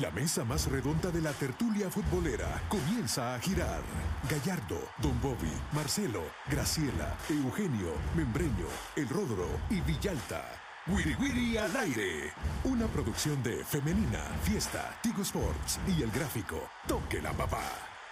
La mesa más redonda de la tertulia futbolera comienza a girar. Gallardo, Don Bobby, Marcelo, Graciela, Eugenio, Membreño, El Rodro y Villalta. Wiri Wiri al aire. Una producción de Femenina, Fiesta, Tigo Sports y El Gráfico. Toque la papá.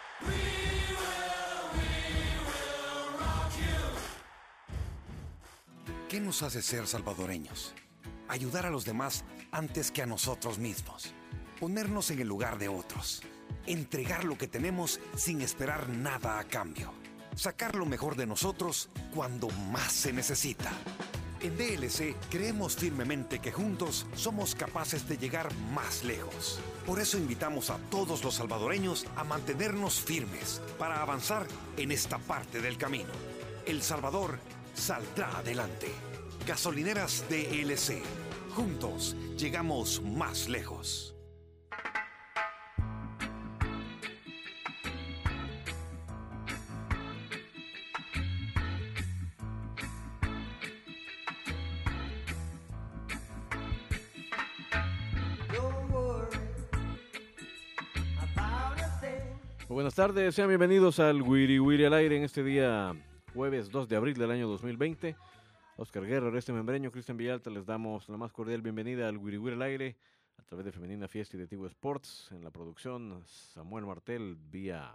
¿Qué nos hace ser salvadoreños? Ayudar a los demás antes que a nosotros mismos. Ponernos en el lugar de otros. Entregar lo que tenemos sin esperar nada a cambio. Sacar lo mejor de nosotros cuando más se necesita. En DLC creemos firmemente que juntos somos capaces de llegar más lejos. Por eso invitamos a todos los salvadoreños a mantenernos firmes para avanzar en esta parte del camino. El Salvador saldrá adelante. Gasolineras DLC. Juntos llegamos más lejos. Buenas tardes, sean bienvenidos al Wiri Wiri al aire en este día jueves 2 de abril del año 2020. Oscar Guerra, Oreste Membreño, Cristian Villalta, les damos la más cordial bienvenida al Wiri Wiri al aire a través de Femenina Fiesta y de Tigo Sports. En la producción, Samuel Martel vía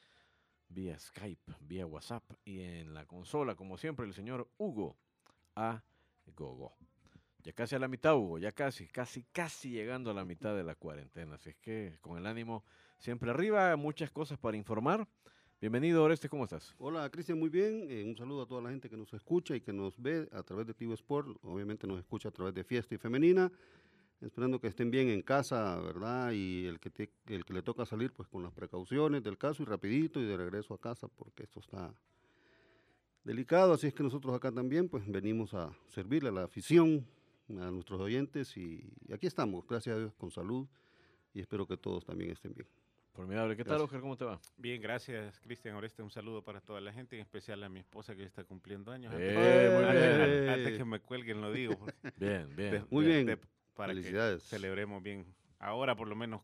Skype, vía WhatsApp, y en la consola, como siempre, el señor Hugo A. Gogo. Ya casi a la mitad, Hugo, ya casi llegando a la mitad de la cuarentena, así es que con el ánimo siempre arriba, muchas cosas para informar. Bienvenido, Oreste, ¿cómo estás? Hola, Cristian, muy bien. Un saludo a toda la gente que nos escucha y que nos ve a través de Tigo Sport. Obviamente nos escucha a través de Fiesta y Femenina. Esperando que estén bien en casa, ¿verdad? Y el que le toca salir, pues con las precauciones del caso y rapidito y de regreso a casa, porque esto está delicado. Así es que nosotros acá también, pues venimos a servirle a la afición, a nuestros oyentes. Y aquí estamos, gracias a Dios, con salud. Y espero que todos también estén bien. Formidable. ¿Qué tal, Oscar? ¿Cómo te va? Bien, gracias, Cristian Oreste. Un saludo para toda la gente, en especial a mi esposa que está cumpliendo años. Muy bien. Antes que me cuelguen lo digo. Bien. Muy bien. Para felicidades. Que celebremos bien. Ahora, por lo menos,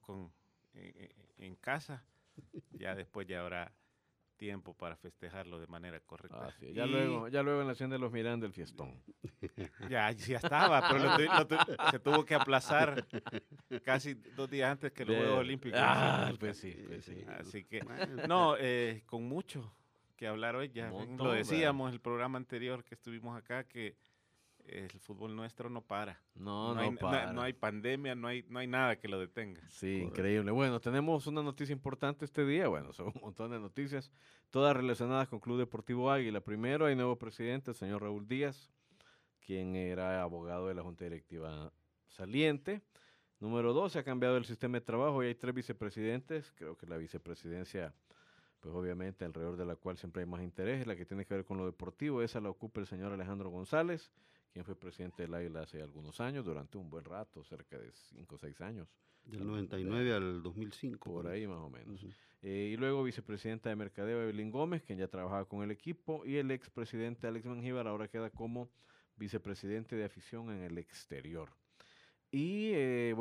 en casa. Ya después ya habrá tiempo para festejarlo de manera correcta. Sí. Ya luego en la Hacienda de los Miranda el fiestón. Ya estaba, pero se tuvo que aplazar casi 2 días antes que los Juegos Olímpicos. Pues sí. Así que, no, con mucho que hablar hoy. Ya lo decíamos en el programa anterior que estuvimos acá, que el fútbol nuestro no para. No hay pandemia, no hay nada que lo detenga. Sí, increíble. Bueno, tenemos una noticia importante este día. Bueno, son un montón de noticias, todas relacionadas con Club Deportivo Águila. Primero, hay nuevo presidente, el señor Raúl Díaz, quien era abogado de la Junta Directiva saliente. Número 2, se ha cambiado el sistema de trabajo y hay 3 vicepresidentes. Creo que la vicepresidencia, pues obviamente alrededor de la cual siempre hay más interés, la que tiene que ver con lo deportivo, esa la ocupa el señor Alejandro González, quien fue presidente del Águila hace algunos años, durante un buen rato, cerca de 5 o 6 años. Del 99 al 2005. Por ahí más o menos. Y luego vicepresidenta de Mercadeo, Evelyn Gómez, quien ya trabajaba con el equipo, y el expresidente Alex Mengíbar ahora queda como vicepresidente de afición en el exterior. Y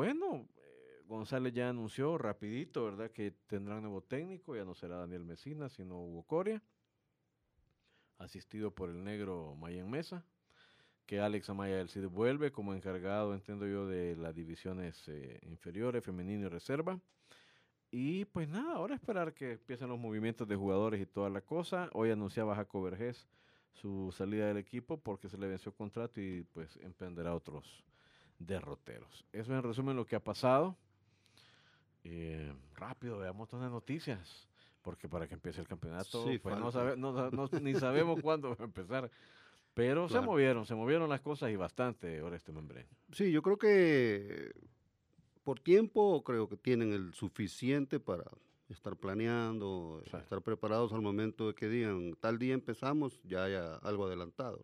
González ya anunció rapidito, ¿verdad?, que tendrán nuevo técnico, ya no será Daniel Mesina, sino Hugo Coria, asistido por el negro Mayen Mesa, que Alex Amaya del Cid vuelve como encargado, entiendo yo, de las divisiones inferiores, femenino y reserva. Y pues nada, ahora esperar que empiecen los movimientos de jugadores y toda la cosa. Hoy anunciaba Jaco Vergés su salida del equipo porque se le venció contrato y pues emprenderá otros derroteros. Eso en resumen lo que ha pasado. Rápido, veamos todas las noticias, porque para que empiece el campeonato sí, pues ni sabemos cuándo va a empezar. Pero claro, se movieron las cosas y bastante, Oreste Membreño. Sí, yo creo que por tiempo creo que tienen el suficiente para estar planeando, estar preparados al momento de que digan tal día empezamos, ya haya algo adelantado.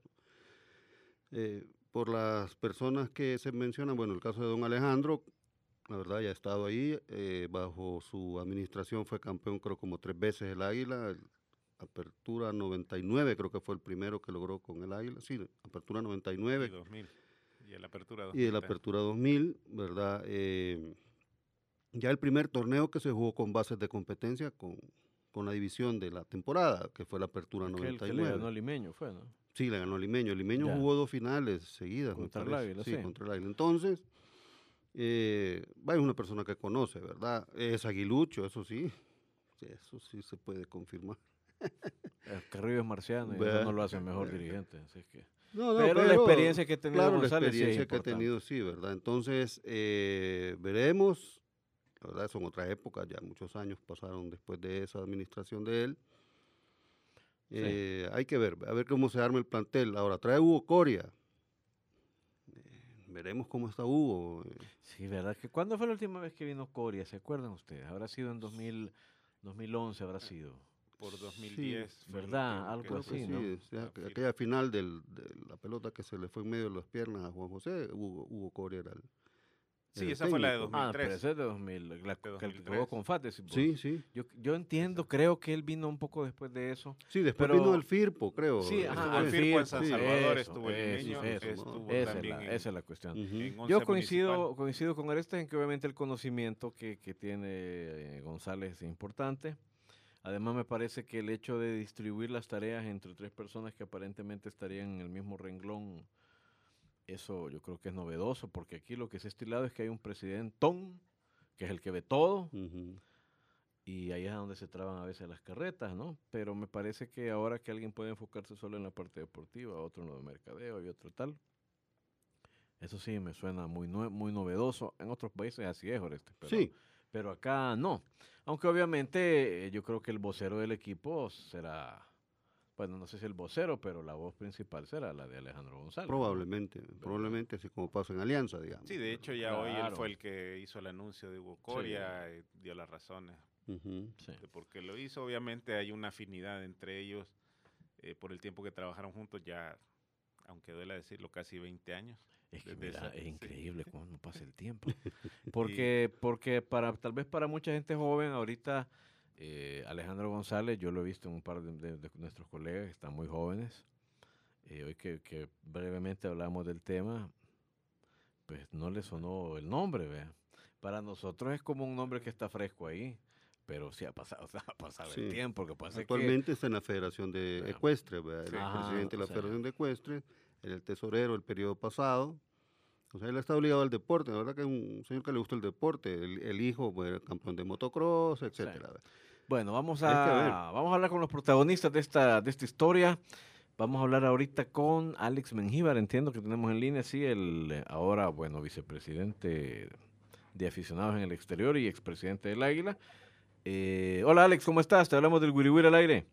Por las personas que se mencionan, bueno, el caso de don Alejandro, la verdad ya ha estado ahí, bajo su administración fue campeón creo como 3 veces el Águila, Apertura 99 creo que fue el primero que logró con el Águila, sí, Apertura 99. Y 2000. Y el Apertura 2000. Y el Apertura 2000, ¿verdad? ya el primer torneo que se jugó con bases de competencia con la división de la temporada, que fue la Apertura 99. Que le ganó Limeño, fue, ¿no? Sí, le ganó Limeño. Limeño jugó 2 finales seguidas. Contra el Águila, sí. Contra el Águila. Entonces, es una persona que conoce, ¿verdad? Es aguilucho, eso sí se puede confirmar. Carrillo es marciano y eso no lo hace mejor dirigente, así es que... No, pero la experiencia que ha tenido González, la experiencia que ha tenido, sí, ¿verdad? Entonces, veremos. La verdad, son otras épocas, ya muchos años pasaron después de esa administración de él. Hay que ver, a ver cómo se arma el plantel. Ahora, trae Hugo Coria. Veremos cómo está Hugo. Sí, ¿verdad? ¿Cuándo fue la última vez que vino Coria? ¿Se acuerdan ustedes? Habrá sido en 2011, habrá sido. Por 2010. Sí, ¿verdad? Algo así, ¿no? Sí, aquella final de la pelota que se le fue en medio de las piernas a Juan José, Hugo Coria era el... Sí, esa fue la de 2003. Pero esa es de 2000, que jugó con Fate. Sí. Yo entiendo, creo que él vino un poco después de eso. Sí, después vino el Firpo, creo. Sí, el Firpo en San Salvador, estuvo el Limeño, esa es la cuestión. Yo coincido con Arestes en que obviamente el conocimiento que tiene González es importante. Además me parece que el hecho de distribuir las tareas entre 3 personas que aparentemente estarían en el mismo renglón, eso yo creo que es novedoso, porque aquí lo que se ha estilado es que hay un presidentón, que es el que ve todo, y ahí es donde se traban a veces las carretas, ¿no? Pero me parece que ahora que alguien puede enfocarse solo en la parte deportiva, otro en lo de mercadeo y otro tal, eso sí me suena muy novedoso. En otros países así es, Oreste, pero acá no. Aunque obviamente yo creo que el vocero del equipo será... Bueno, no sé si el vocero, pero la voz principal será la de Alejandro González. Probablemente, así como pasó en Alianza, digamos. Sí, de hecho ya hoy él fue el que hizo el anuncio de Hugo Coria, dio las razones de por qué lo hizo. Obviamente hay una afinidad entre ellos por el tiempo que trabajaron juntos ya, aunque duela decirlo, casi 20 años. Es que es increíble cómo pasa el tiempo. Porque tal vez para mucha gente joven ahorita... Alejandro González, yo lo he visto en un par de nuestros colegas que están muy jóvenes. Hoy que brevemente hablamos del tema, pues no le sonó el nombre, ¿vea? Para nosotros es como un nombre que está fresco ahí, pero sí ha pasado el tiempo. Que pasa actualmente está en la Federación de Ecuestres, ¿vea? El presidente de la Federación de Ecuestres, el tesorero el periodo pasado. O sea, él está obligado al deporte. La verdad que es un señor que le gusta el deporte. El hijo, pues, campeón de motocross, etcétera. Sí. Bueno, vamos a hablar con los protagonistas de esta historia. Vamos a hablar ahorita con Alex Mengíbar, entiendo que tenemos en línea, sí, el ahora, vicepresidente de aficionados en el exterior y expresidente del Águila. Hola Alex, ¿cómo estás? Te hablamos del Wiri Wiri al aire.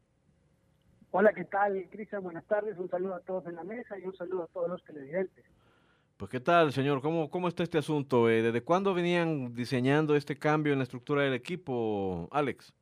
Hola, ¿qué tal, Cristian? Buenas tardes, un saludo a todos en la mesa y un saludo a todos los televidentes. Pues, ¿qué tal, señor? ¿Cómo está este asunto? ¿Desde cuándo venían diseñando este cambio en la estructura del equipo, Alex?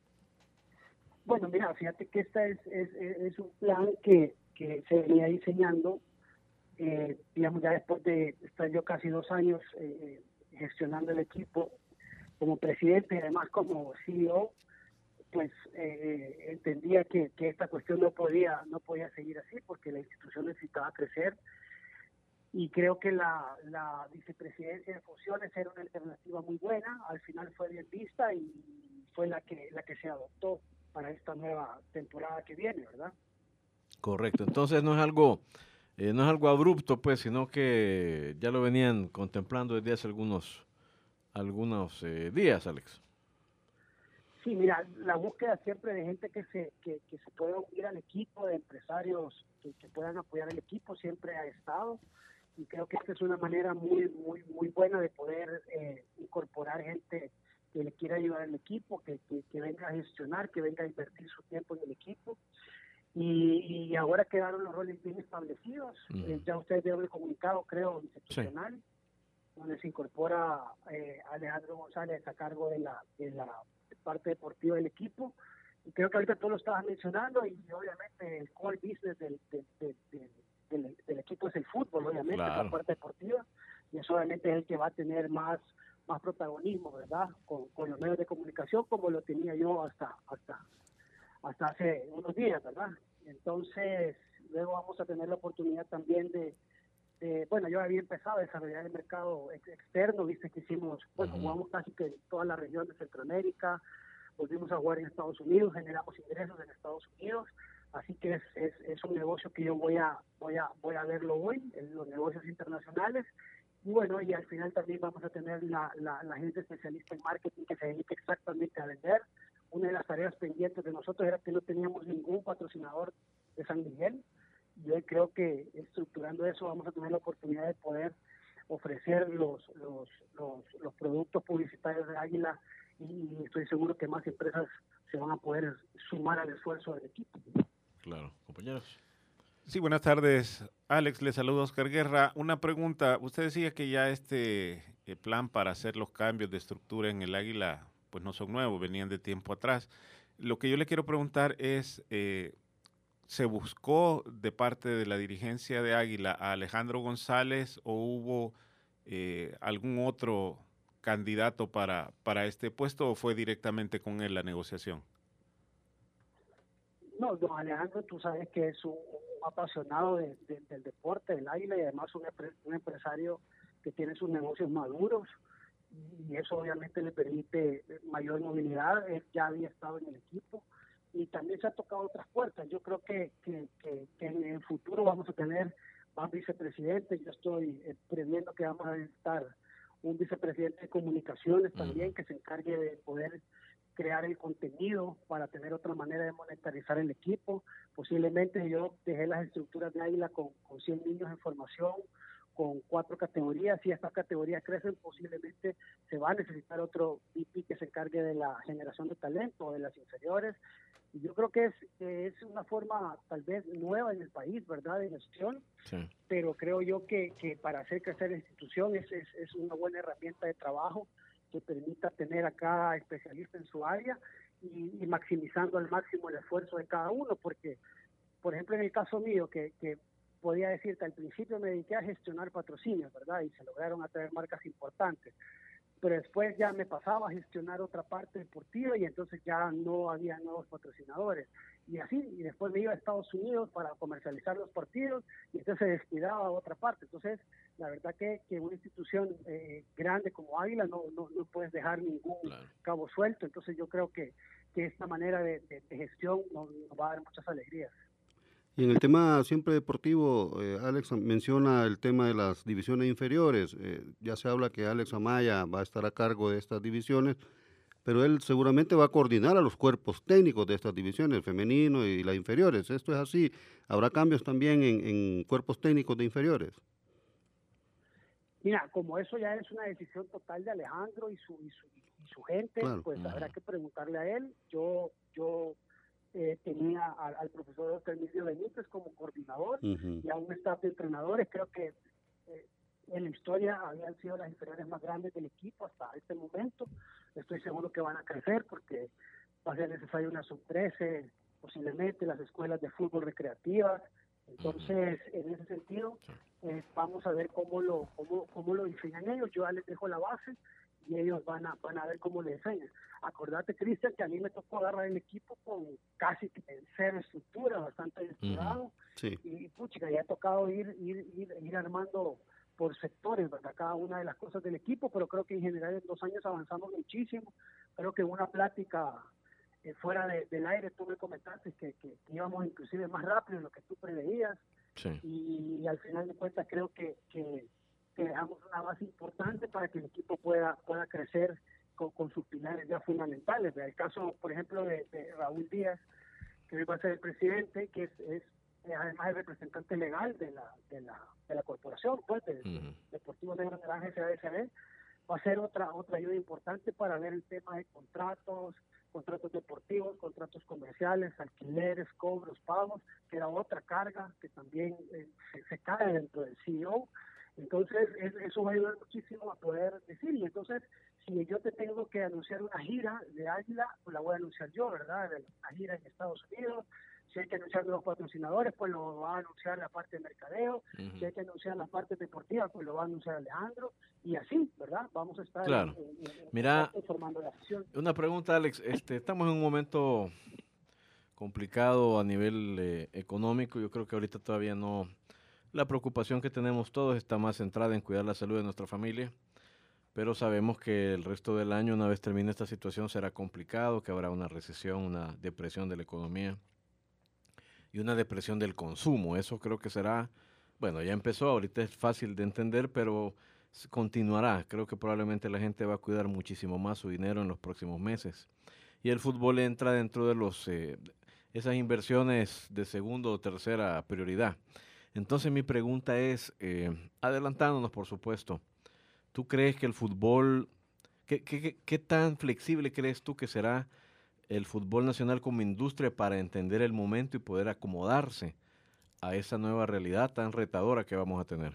Bueno, mira, fíjate que es un plan que se venía diseñando, digamos, ya después de estar yo casi 2 años gestionando el equipo como presidente y además como CEO, pues entendía que esta cuestión no podía seguir así porque la institución necesitaba crecer. Y creo que la vicepresidencia de fusiones era una alternativa muy buena, al final fue bien vista y fue la que se adoptó para esta nueva temporada que viene, ¿verdad? Correcto, entonces no es algo abrupto, pues, sino que ya lo venían contemplando desde hace algunos días, Alex. Sí, mira, la búsqueda siempre de gente que se pueda unir al equipo, de empresarios que puedan apoyar al equipo, siempre ha estado. Y creo que esta es una manera muy buena de poder incorporar gente que le quiera ayudar al equipo, que venga a gestionar, que venga a invertir su tiempo en el equipo. Y ahora quedaron los roles bien establecidos. Ya ustedes vieron el comunicado, creo, institucional, donde se incorpora Alejandro González a cargo de la parte deportiva del equipo. Y creo que ahorita tú lo estabas mencionando y obviamente el core business del equipo es el fútbol, obviamente, la parte deportiva, y eso obviamente es el que va a tener más protagonismo, ¿verdad? Con los medios de comunicación, como lo tenía yo hasta hace unos días, ¿verdad? Entonces, luego vamos a tener la oportunidad también de bueno, yo había empezado a desarrollar el mercado externo, viste que hicimos, bueno, jugamos casi que en toda la región de Centroamérica, volvimos a jugar en Estados Unidos, generamos ingresos en Estados Unidos, así que es un negocio que yo voy a verlo hoy, en los negocios internacionales. Y bueno, y al final también vamos a tener la gente especialista en marketing que se dedica exactamente a vender. Una de las tareas pendientes de nosotros era que no teníamos ningún patrocinador de San Miguel. Y hoy creo que estructurando eso vamos a tener la oportunidad de poder ofrecer los productos publicitarios de Águila, y estoy seguro que más empresas se van a poder sumar al esfuerzo del equipo. Claro, compañeros. Sí, buenas tardes. Alex, le saluda Oscar Guerra. Una pregunta. Usted decía que ya este plan para hacer los cambios de estructura en el Águila pues no son nuevos, venían de tiempo atrás. Lo que yo le quiero preguntar es, ¿se buscó de parte de la dirigencia de Águila a Alejandro González o hubo algún otro candidato para este puesto o fue directamente con él la negociación? No, don Alejandro, tú sabes que es un apasionado del deporte, del Águila, y además un empresario que tiene sus negocios maduros, y eso obviamente le permite mayor movilidad. Él ya había estado en el equipo y también se ha tocado otras puertas. Yo creo que en el futuro vamos a tener más vicepresidentes. Yo estoy previendo que vamos a necesitar un vicepresidente de comunicaciones también, que se encargue de poder crear el contenido para tener otra manera de monetarizar el equipo. Posiblemente yo dejé las estructuras de Águila con 100 niños en formación, con 4 categorías. Si estas categorías crecen, posiblemente se va a necesitar otro VP que se encargue de la generación de talento, de las inferiores. Y yo creo que es una forma tal vez nueva en el país, ¿verdad?, de gestión, sí. Pero creo yo que para hacer crecer la institución es una buena herramienta de trabajo que permita tener a cada especialista en su área y maximizando al máximo el esfuerzo de cada uno, porque, por ejemplo, en el caso mío, que podía decirte, al principio me dediqué a gestionar patrocinios, ¿verdad?, y se lograron atraer marcas importantes, pero después ya me pasaba a gestionar otra parte deportiva y entonces ya no había nuevos patrocinadores. Y así, y después me iba a Estados Unidos para comercializar los partidos y entonces se descuidaba otra parte. Entonces, la verdad que una institución grande como Águila no puedes dejar ningún cabo suelto. Entonces yo creo que esta manera de gestión nos va a dar muchas alegrías. Y en el tema siempre deportivo, Alex menciona el tema de las divisiones inferiores. Ya se habla que Alex Amaya va a estar a cargo de estas divisiones, pero él seguramente va a coordinar a los cuerpos técnicos de estas divisiones, el femenino y las inferiores. ¿Esto es así? ¿Habrá cambios también en cuerpos técnicos de inferiores? Mira, como eso ya es una decisión total de Alejandro y su gente, claro, pues habrá que preguntarle a él. Yo tenía al profesor Oscar Emilio Benítez como coordinador y a un staff de entrenadores. Creo que en la historia habían sido las inferiores más grandes del equipo hasta este momento. Estoy seguro que van a crecer porque va a ser necesario una sub-13, posiblemente las escuelas de fútbol recreativas. Entonces, en ese sentido, vamos a ver cómo lo enseñan ellos. Yo ya les dejo la base y ellos van a ver cómo le enseñan. Acordate, Cristian, que a mí me tocó agarrar el equipo con casi cero estructura, bastante descuidado, sí. Y puchica, ya ha tocado ir armando por sectores, ¿verdad?, cada una de las cosas del equipo, pero creo que en general en 2 años avanzamos muchísimo. Creo que una plática fuera del aire, tú me comentaste que íbamos inclusive más rápido de lo que tú preveías, sí. Y al final de cuentas creo que dejamos una base importante para que el equipo pueda crecer con sus pilares ya fundamentales. El caso, por ejemplo, de Raúl Díaz, que hoy va a ser el presidente, que es además el representante legal de la corporación, pues, del Deportivo Negro Naranja SADCB, va a ser otra ayuda importante para ver el tema de contratos deportivos, contratos comerciales, alquileres, cobros, pagos, que era otra carga que también se cae dentro del CEO. Entonces, eso va a ayudar muchísimo a poder decir. Y entonces, si yo te tengo que anunciar una gira de Águila, pues la voy a anunciar yo, ¿verdad? Una gira en Estados Unidos. Si hay que anunciar los patrocinadores, pues lo va a anunciar la parte de mercadeo. Si hay que anunciar las partes deportivas, pues lo va a anunciar Alejandro. Y así, ¿verdad? Vamos a estar formando la sesión. Una pregunta, Alex. Estamos en un momento complicado a nivel económico. Yo creo que ahorita todavía no La preocupación que tenemos todos está más centrada en cuidar la salud de nuestra familia, pero sabemos que el resto del año, una vez termine esta situación, será complicado, que habrá una recesión, una depresión de la economía y una depresión del consumo. Eso creo que será, bueno, ya empezó, ahorita es fácil de entender, pero continuará. Creo que probablemente la gente va a cuidar muchísimo más su dinero en los próximos meses. Y el fútbol entra dentro de esas inversiones de segunda o tercera prioridad. Entonces mi pregunta es, adelantándonos por supuesto, ¿tú crees que el fútbol, qué tan flexible crees tú que será el fútbol nacional como industria para entender el momento y poder acomodarse a esa nueva realidad tan retadora que vamos a tener?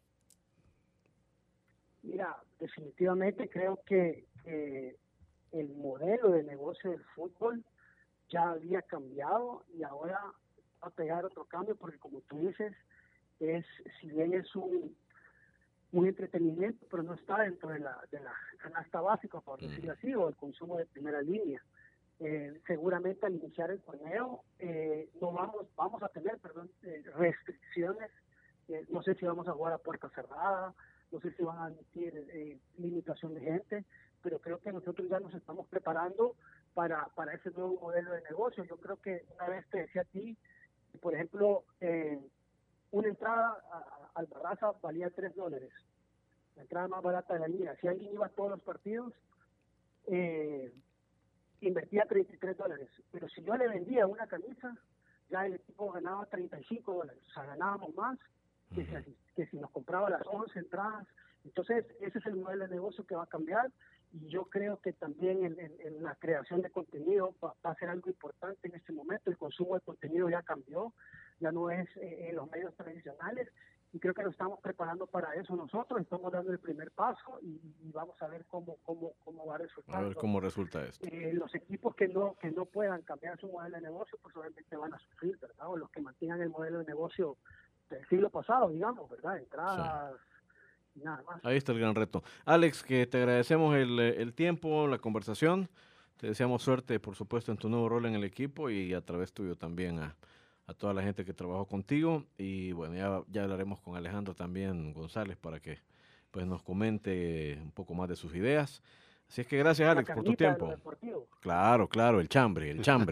Mira, definitivamente creo que el modelo de negocio del fútbol ya había cambiado y ahora va a pegar otro cambio, porque como tú dices, si bien es un entretenimiento, pero no está dentro de la canasta básica, por decirlo así, o el consumo de primera línea. Seguramente al iniciar el torneo no vamos a tener restricciones. No sé si vamos a jugar a puerta cerrada, no sé si van a admitir limitación de gente, pero creo que nosotros ya nos estamos preparando para ese nuevo modelo de negocio. Yo creo que una vez te decía a ti, por ejemplo, una entrada al Barraza valía $3, la entrada más barata de la liga. Si alguien iba a todos los partidos, invertía $33, pero si yo le vendía una camisa, ya el equipo ganaba $35, o sea, ganábamos más que si nos compraba las 11 entradas. Entonces, ese es el modelo de negocio que va a cambiar, y yo creo que también en la creación de contenido va a ser algo importante en este momento. El consumo de contenido ya cambió, ya no es en los medios tradicionales, y creo que nos estamos preparando para eso nosotros. Estamos dando el primer paso y vamos a ver cómo va resultando. A ver cómo resulta esto. Los equipos que no puedan cambiar su modelo de negocio, pues obviamente van a sufrir, ¿verdad? O los que mantengan el modelo de negocio del siglo pasado, digamos, ¿verdad? Entradas, sí. Nada más. Ahí está el gran reto. Alex, que te agradecemos el tiempo, la conversación. Te deseamos suerte, por supuesto, en tu nuevo rol en el equipo, y a través tuyo también a toda la gente que trabajó contigo. Y bueno, ya hablaremos con Alejandro también González para que pues nos comente un poco más de sus ideas. Así es que gracias, Alex, por tu tiempo. Claro, el chambre.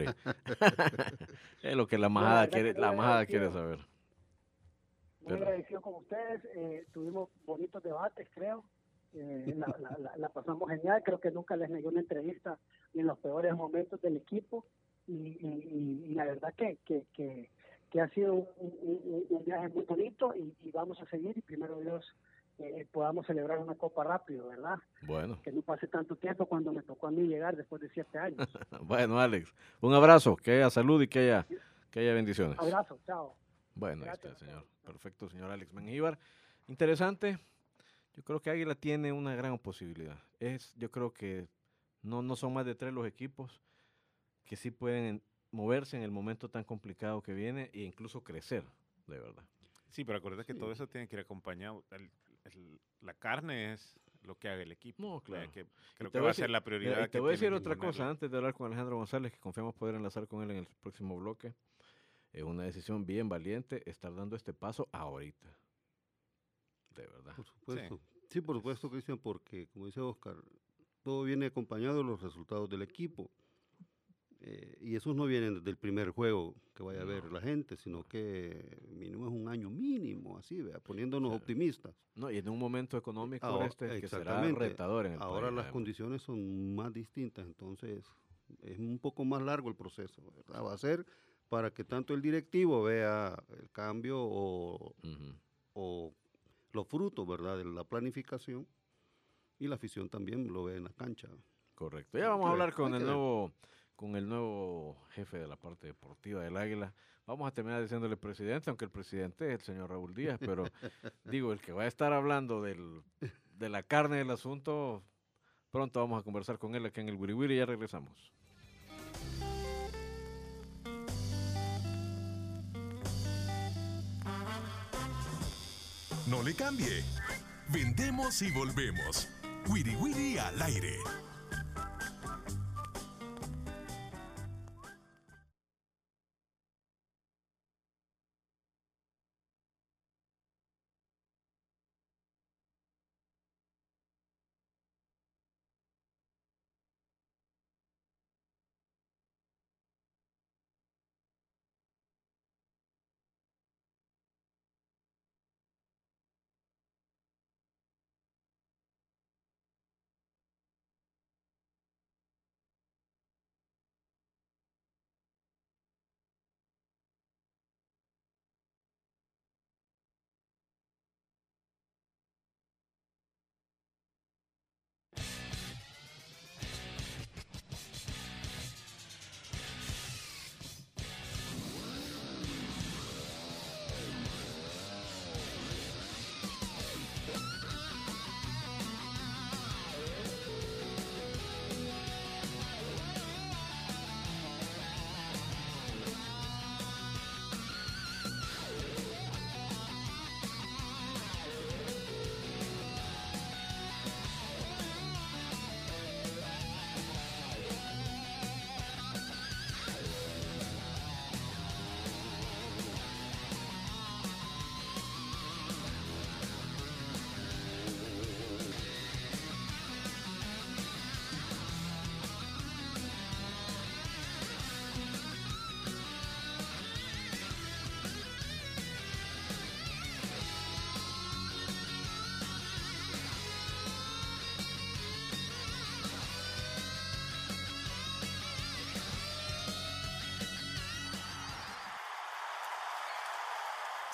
Es lo que la majada quiere saber. Muy agradecido con ustedes, tuvimos bonitos debates, creo, la pasamos genial. Creo que nunca les negué una entrevista ni en los peores momentos del equipo, y la verdad que ha sido un viaje muy bonito, y vamos a seguir, y primero Dios podamos celebrar una copa rápido, ¿verdad? Bueno. Que no pase tanto tiempo cuando me tocó a mí llegar después de 7 años. Bueno, Alex, un abrazo, que haya salud y que haya bendiciones. Abrazo, chao. Bueno, gracias, ahí está el señor. Perfecto, señor Alex Mengíbar. Interesante. Yo creo que Águila tiene una gran posibilidad. Yo creo que no son más de 3 los equipos que sí pueden moverse en el momento tan complicado que viene e incluso crecer, de verdad. Sí, pero acuérdate que todo eso tiene que ir acompañado. La carne es lo que haga el equipo. No, claro. Creo que va a ser la prioridad. Te voy a decir otra cosa antes de hablar con Alejandro González, que confiamos poder enlazar con él en el próximo bloque. Es una decisión bien valiente estar dando este paso ahorita. De verdad. Por supuesto. Sí, por supuesto, Cristian, porque, como dice Oscar, todo viene acompañado de los resultados del equipo. Y esos no vienen desde el primer juego que vaya a ver la gente, sino que mínimo es un año mínimo, así, ¿vea? Poniéndonos optimistas. No, y en un momento económico que será retador en el Ahora país, las condiciones son más distintas, entonces es un poco más largo el proceso, ¿verdad? Va a ser para que tanto el directivo vea el cambio o los frutos, ¿verdad?, de la planificación, y la afición también lo ve en la cancha. Correcto. Ya vamos a hablar con el nuevo jefe de la parte deportiva del Águila. Vamos a terminar diciéndole presidente, aunque el presidente es el señor Raúl Díaz, pero digo, el que va a estar hablando de la carne del asunto, pronto vamos a conversar con él aquí en el Wiri Wiri y ya regresamos. No le cambie. Vendemos y volvemos. Wiri Wiri al aire.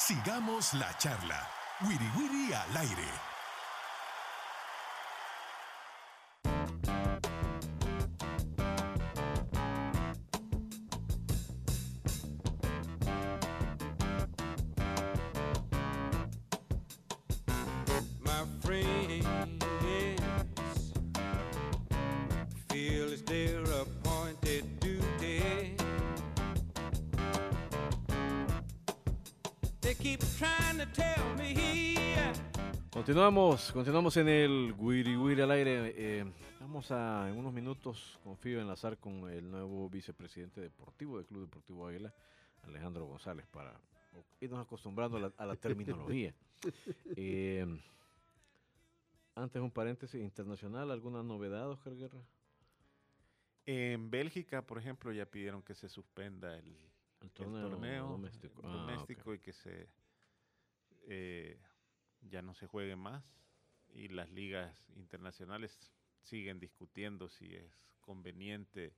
Sigamos la charla. Wiri Wiri al aire. Continuamos en el Wiri Wiri al aire. Vamos a, en unos minutos, confío, enlazar con el nuevo vicepresidente deportivo del Club Deportivo Águila, Alejandro González, para irnos acostumbrando a la terminología. Antes un paréntesis internacional, ¿alguna novedad, Oscar Guerra? En Bélgica, por ejemplo, ya pidieron que se suspenda el torneo doméstico Okay. Y que ya no se juegue más, y las ligas internacionales siguen discutiendo si es conveniente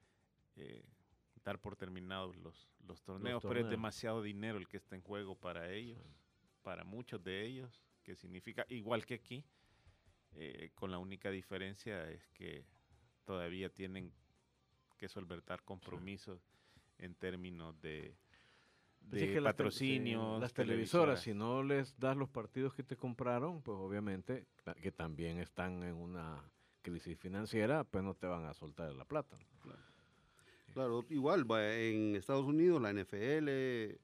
dar por terminados los torneos, pero es demasiado dinero el que está en juego para ellos, para muchos de ellos, que significa, igual que aquí, con la única diferencia es que todavía tienen que solventar compromisos en términos de patrocinio. Las televisoras, si no les das los partidos que te compraron, pues obviamente, que también están en una crisis financiera, pues no te van a soltar la plata. Claro, igual, en Estados Unidos la NFL,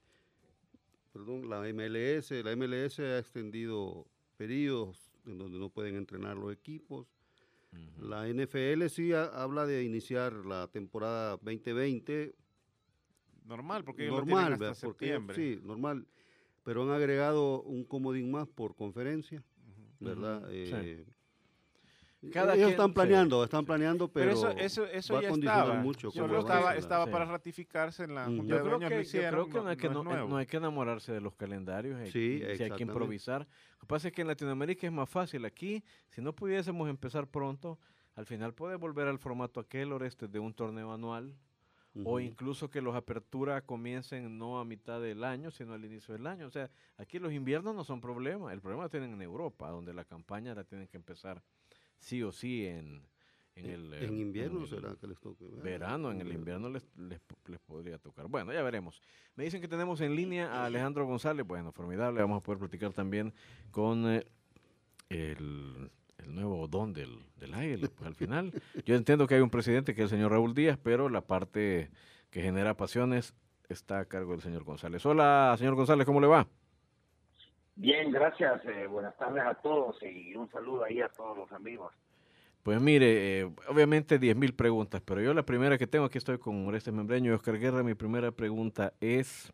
la MLS ha extendido periodos en donde no pueden entrenar los equipos. Uh-huh. La NFL sí habla de iniciar la temporada 2020. Normal, porque ellos lo tienen hasta septiembre. Sí, normal. Pero han agregado un comodín más por conferencia, ¿verdad? Sí. Ellos están planeando, pero eso va ya a condicionar estaba. mucho. Yo creo que estaba para ratificarse en la Junta de Dueños. Yo creo que no hay que enamorarse de los calendarios, sí, hay que improvisar. Lo que pasa es que en Latinoamérica es más fácil. Aquí, si no pudiésemos empezar pronto, al final puede volver al formato aquel de un torneo anual. Uh-huh. O incluso que los aperturas comiencen no a mitad del año, sino al inicio del año. O sea, aquí los inviernos no son problema. El problema lo tienen en Europa, donde la campaña la tienen que empezar sí o sí en invierno. ¿Será que les toque? Verano, en el invierno les podría tocar. Bueno, ya veremos. Me dicen que tenemos en línea a Alejandro González. Bueno, formidable. Vamos a poder platicar también con el nuevo don del Águila, pues al final. Yo entiendo que hay un presidente que es el señor Raúl Díaz, pero la parte que genera pasiones está a cargo del señor González. Hola, señor González, ¿cómo le va? Bien, gracias. Buenas tardes a todos y un saludo ahí a todos los amigos. Pues mire, obviamente 10,000 preguntas, pero yo la primera que tengo, aquí estoy con Orestes Membreño y Oscar Guerra, mi primera pregunta es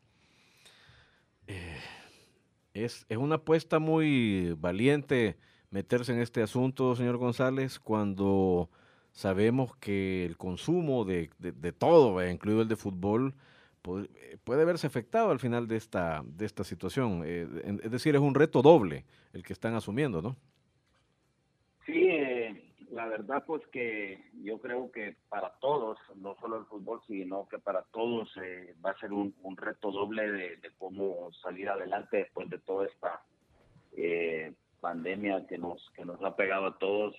una apuesta muy valiente meterse en este asunto, señor González, cuando sabemos que el consumo de todo, incluido el de fútbol, puede verse afectado al final de esta situación. Es decir, es un reto doble el que están asumiendo, ¿no? Sí, la verdad pues que yo creo que para todos, no solo el fútbol, sino que para todos va a ser un reto doble de cómo salir adelante después de toda esta pandemia que nos ha pegado a todos.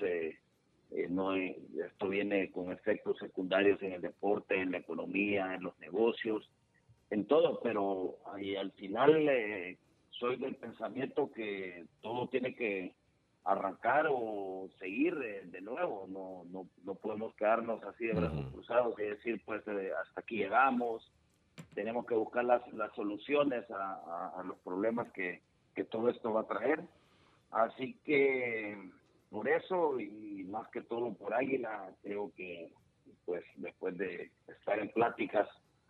Esto viene con efectos secundarios en el deporte, en la economía, en los negocios, en todo, pero al final soy del pensamiento que todo tiene que arrancar o seguir de nuevo. No podemos quedarnos así de brazos cruzados y decir pues hasta aquí llegamos. Tenemos que buscar las soluciones a los problemas que todo esto va a traer. Así que por eso y más que todo por Águila, creo que pues después de estar en pláticas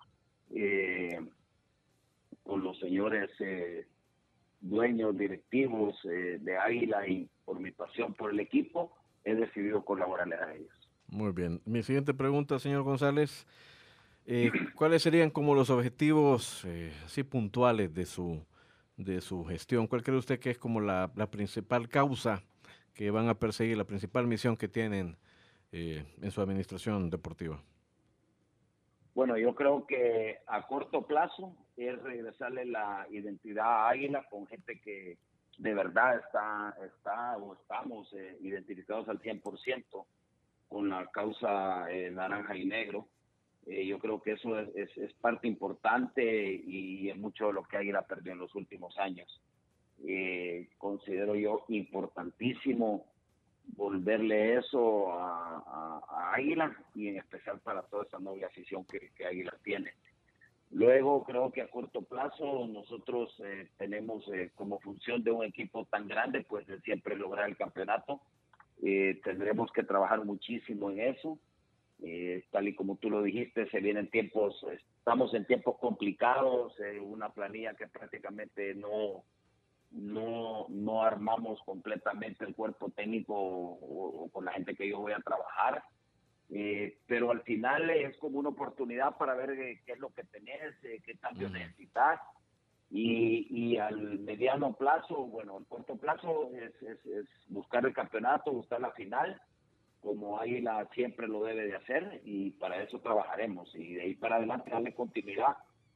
con los señores dueños, directivos de Águila y por mi pasión por el equipo, he decidido colaborarle a ellos. Muy bien. Mi siguiente pregunta, señor González, ¿cuáles serían como los objetivos así puntuales de su gestión? ¿Cuál cree usted que es como la principal causa que van a perseguir, la principal misión que tienen en su administración deportiva? Bueno, yo creo que a corto plazo es regresarle la identidad a Águila con gente que de verdad estamos identificados al 100% con la causa naranja y negro. Yo creo que eso es parte importante y es mucho de lo que Águila perdió en los últimos años. Considero yo importantísimo volverle eso a Águila, y en especial para toda esa noble afición que Águila tiene. Luego creo que a corto plazo nosotros tenemos como función de un equipo tan grande, pues de siempre lograr el campeonato. Tendremos que trabajar muchísimo en eso. Tal y como tú lo dijiste, estamos en tiempos complicados, una planilla que prácticamente no armamos completamente el cuerpo técnico o con la gente que yo voy a trabajar, pero al final es como una oportunidad para ver qué es lo que tenés, qué cambio necesitas, y al mediano plazo, bueno, al corto plazo es buscar el campeonato, buscar la final, como Águila siempre lo debe de hacer, y para eso trabajaremos, y de ahí para adelante darle continuidad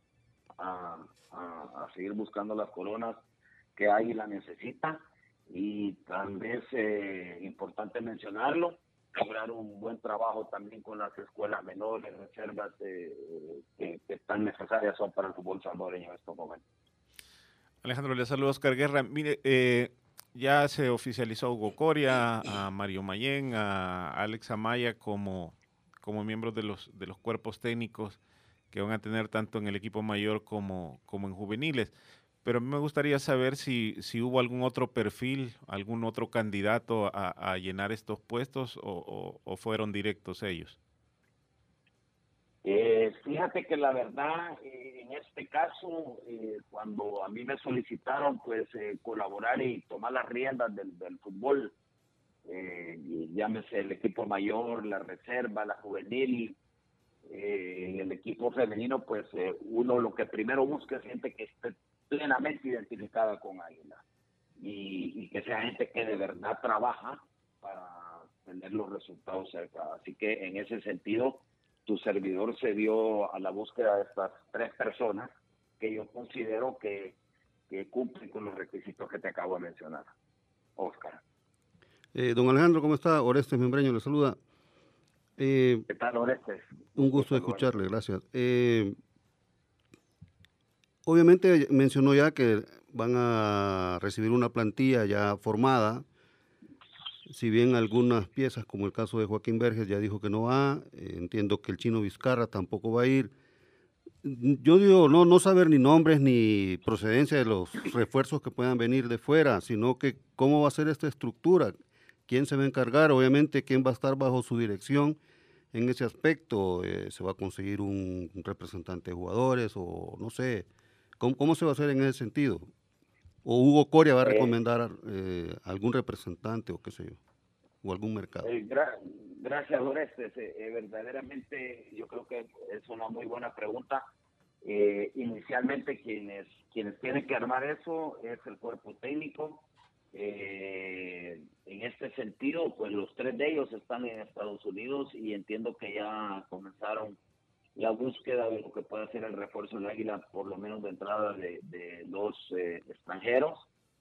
a seguir buscando las coronas que Águila necesita. Y tal vez importante mencionarlo, lograr un buen trabajo también con las escuelas menores, reservas que tan necesarias son para el fútbol salvadoreño en estos momentos. Alejandro, le saludo a Oscar Guerra. Mire, ya se oficializó a Hugo Coria, a Mario Mayén, a Alex Amaya como miembros de los cuerpos técnicos que van a tener tanto en el equipo mayor como en juveniles. Pero a mí me gustaría saber si hubo algún otro perfil, algún otro candidato a llenar estos puestos o fueron directos ellos. Fíjate que la verdad, en este caso, cuando a mí me solicitaron pues colaborar y tomar las riendas del fútbol, llámese el equipo mayor, la reserva, la juvenil, el equipo femenino, pues uno lo que primero busca es gente que esté plenamente identificada con Águila y que sea gente que de verdad trabaja para tener los resultados cerca. Así que en ese sentido, tu servidor se dio a la búsqueda de estas 3 personas que yo considero que cumplen con los requisitos que te acabo de mencionar. Oscar. Don Alejandro, ¿cómo está? Orestes Membreño le saluda. ¿Qué tal, Orestes? Un gusto de escucharle, gracias. Obviamente mencionó ya que van a recibir una plantilla ya formada, si bien algunas piezas, como el caso de Joaquín Verges, ya dijo que no va, entiendo que el Chino Vizcarra tampoco va a ir. Yo digo, no saber ni nombres ni procedencia de los refuerzos que puedan venir de fuera, sino que cómo va a ser esta estructura, quién se va a encargar, obviamente quién va a estar bajo su dirección en ese aspecto, se va a conseguir un representante de jugadores o no sé, ¿cómo se va a hacer en ese sentido? ¿O Hugo Coria va a recomendar algún representante o qué sé yo, o algún mercado? Gracias, Orestes. Verdaderamente yo creo que es una muy buena pregunta. Inicialmente quienes tienen que armar eso es el cuerpo técnico. En este sentido, pues los 3 de ellos están en Estados Unidos y entiendo que ya comenzaron la búsqueda de lo que puede ser el refuerzo del Águila, por lo menos de entrada de 2 extranjeros.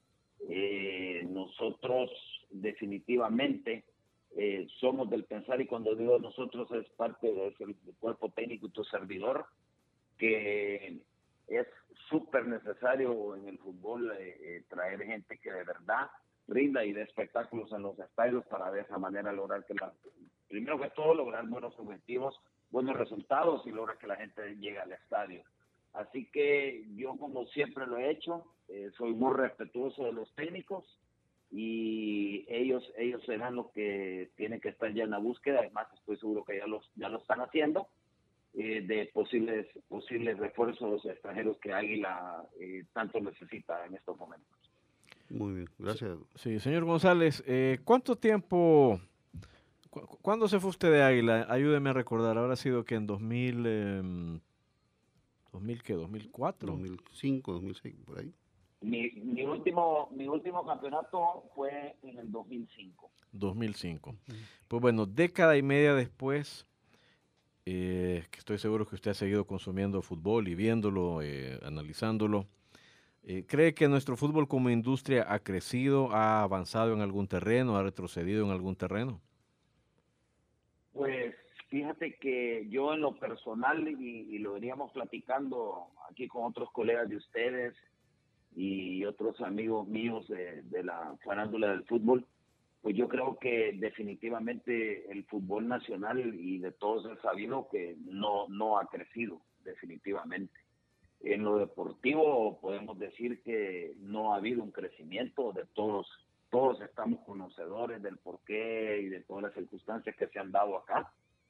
Nosotros definitivamente somos del pensar, y cuando digo nosotros es parte del cuerpo técnico y tu servidor, que es súper necesario en el fútbol traer gente que de verdad rinda y dé espectáculos en los estadios para de esa manera lograr primero que todo lograr buenos objetivos, buenos resultados y lograr que la gente llegue al estadio. Así que yo, como siempre lo he hecho, soy muy respetuoso de los técnicos y ellos serán los que tienen que estar ya en la búsqueda. Además, estoy seguro que ya lo están haciendo, de posibles refuerzos extranjeros que Águila tanto necesita en estos momentos. Muy bien, gracias. Sí, señor González, ¿cuánto tiempo, cuándo se fue usted de Águila? Ayúdeme a recordar, habrá sido que en 2000, ¿2000 qué? ¿2004? 2005, 2006, por ahí. Mi último campeonato fue en el 2005. 2005. Pues bueno, década y media después, que estoy seguro que usted ha seguido consumiendo fútbol y viéndolo, analizándolo. ¿Cree que nuestro fútbol como industria ha crecido, ha avanzado en algún terreno, ha retrocedido en algún terreno? Pues fíjate que yo en lo personal, y lo veníamos platicando aquí con otros colegas de ustedes y otros amigos míos de la farándula del fútbol, pues yo creo que definitivamente el fútbol nacional y de todos es sabido que no ha crecido, definitivamente. En lo deportivo podemos decir que no ha habido un crecimiento, de todos estamos conocedores del porqué y de todas las circunstancias que se han dado acá.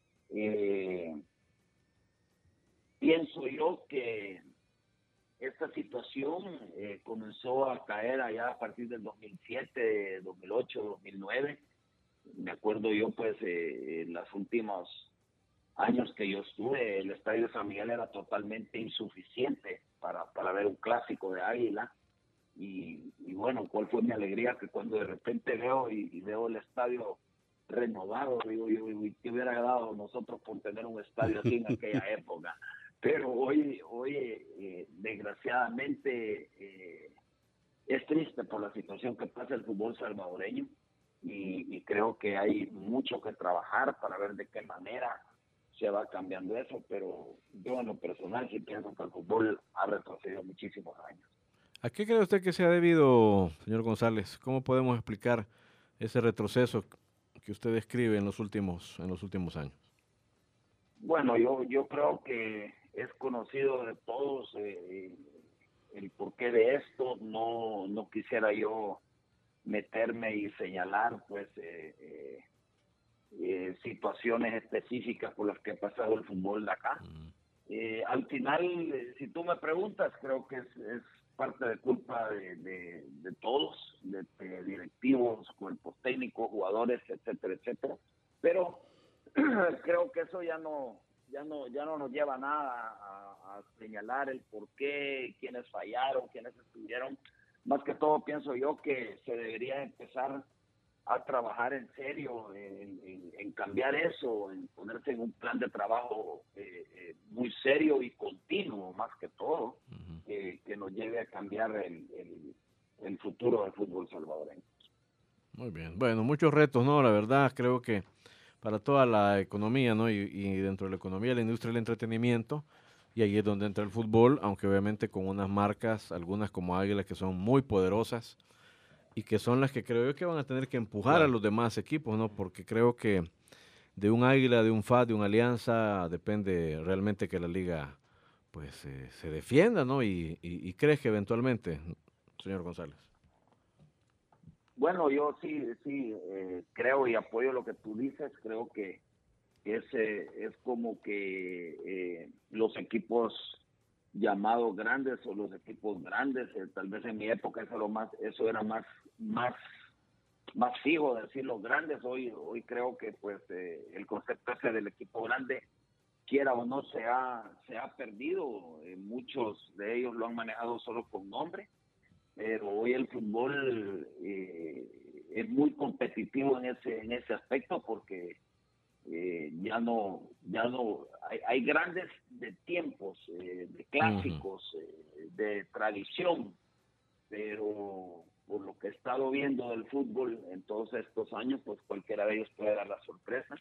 Pienso yo que esta situación comenzó a caer allá a partir del 2007, 2008, 2009. Me acuerdo yo, pues, en los últimos años que yo estuve, el Estadio San Miguel era totalmente insuficiente para ver un clásico de Águila. Y bueno, ¿cuál fue mi alegría? Que cuando de repente veo el estadio renovado, digo yo, ¿qué hubiera dado nosotros por tener un estadio así en aquella época? Pero hoy desgraciadamente, es triste por la situación que pasa el fútbol salvadoreño y creo que hay mucho que trabajar para ver de qué manera se va cambiando eso, pero yo en lo personal sí pienso que el fútbol ha retrocedido muchísimos años. ¿A qué cree usted que se ha debido, señor González? ¿Cómo podemos explicar ese retroceso que usted describe en los últimos años? Bueno, yo creo que es conocido de todos el porqué de esto. No quisiera yo meterme y señalar pues situaciones específicas por las que ha pasado el fútbol de acá. Al final, si tú me preguntas, creo que es parte de culpa de todos, de directivos, cuerpos técnicos, jugadores, etcétera, etcétera. Pero creo que eso ya no nos lleva a nada a señalar el por qué, quiénes fallaron, quiénes estuvieron. Más que todo pienso yo que se debería empezar a trabajar en serio, en cambiar eso, en ponerse en un plan de trabajo muy serio y continuo, más que todo, que nos lleve a cambiar el futuro del fútbol salvadoreño. Muy bien. Bueno, muchos retos, ¿no? La verdad, creo que para toda la economía, ¿no? Y dentro de la economía, la industria del entretenimiento, y ahí es donde entra el fútbol, aunque obviamente con unas marcas, algunas como Águila, que son muy poderosas, y que son las que creo yo que van a tener que empujar a los demás equipos, ¿no? Porque creo que de un Águila, de un FAT, de una Alianza, depende realmente que la liga pues se defienda, ¿no? Y crezca eventualmente, señor González. Bueno, yo sí creo y apoyo lo que tú dices. Creo que es como que los equipos llamados grandes o los equipos grandes, tal vez en mi época eso era más fijo decir los grandes. Hoy creo que pues el concepto ese del equipo grande, quiera o no, se ha perdido. Muchos de ellos lo han manejado solo con nombre, pero hoy el fútbol es muy competitivo en ese aspecto, porque ya no hay grandes de tiempos, de clásicos, de tradición, pero por lo que he estado viendo del fútbol en todos estos años, pues cualquiera de ellos puede dar la sorpresa.